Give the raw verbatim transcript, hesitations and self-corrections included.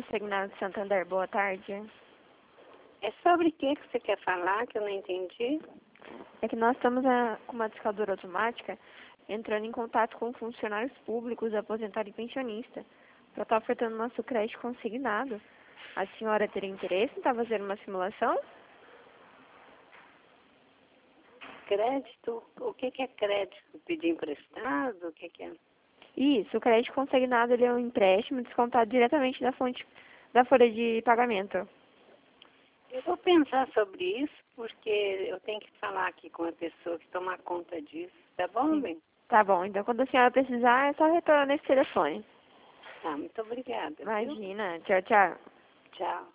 Consignado Santander, boa tarde. É sobre o que que você quer falar, que eu não entendi? É que nós estamos a, com uma descadura automática entrando em contato com funcionários públicos, aposentados e pensionistas para estar ofertando nosso crédito consignado. A senhora teria interesse em estar fazendo uma simulação? Crédito? O que que é crédito? Pedir emprestado? O que que é? Isso, o crédito consignado ele é um empréstimo descontado diretamente da fonte da folha de pagamento. Eu vou pensar sobre isso, porque eu tenho que falar aqui com a pessoa que toma conta disso. Tá bom, bem? Tá bom, então quando a senhora precisar é só retornar nesse telefone. Tá, muito obrigada. Viu? Imagina, tchau, tchau. Tchau.